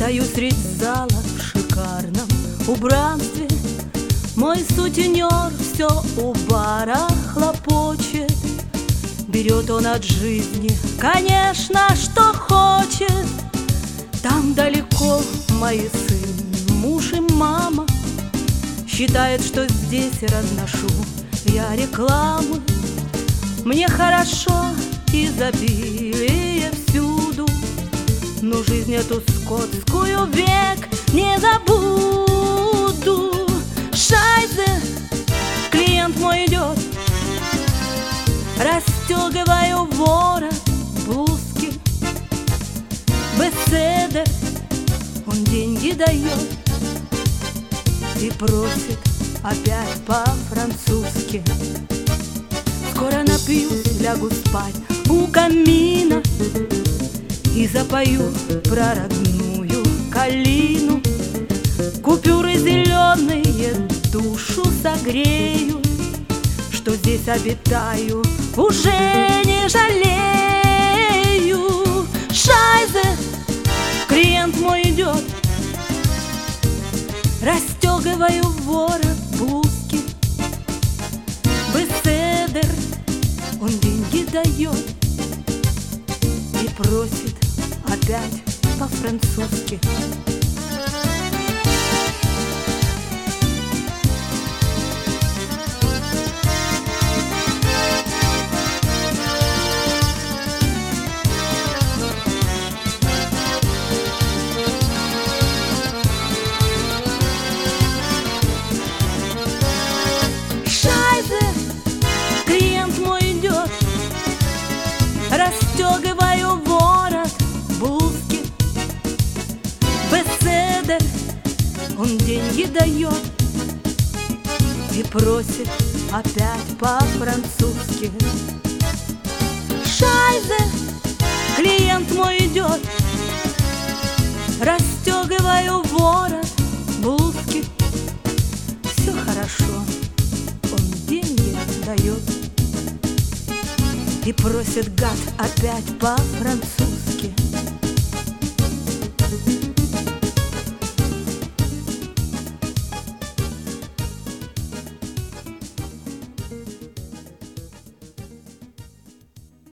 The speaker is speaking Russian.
Стою средь зала в шикарном убранстве. Мой сутенер все у бара хлопочет. Берет он от жизни, конечно, что хочет. Там далеко мои сын, муж и мама. Считает, что здесь разношу я рекламы. Мне хорошо, изобилие всюду, но жизнь эту скотскую век не забуду. Шайзе, клиент мой идет, расстегиваю ворот блузки. Беседер, он деньги дает и просит опять по-французски. Скоро напьюсь, лягу спать у камина и запою про родную калину. Купюры зеленые душу согреют, что здесь обитаю, уже не жалею. Шайзе, клиент мой идет, расстегиваю ворот блузки. Беседер, он деньги дает и просит опять по-французски. Расстегиваю ворот блузки. Беседер, он деньги дает и просит опять по-французски. Шайзе, клиент мой идет, расстегиваю ворот блузки. Все хорошо, он деньги дает и просит, гад, опять по-французски.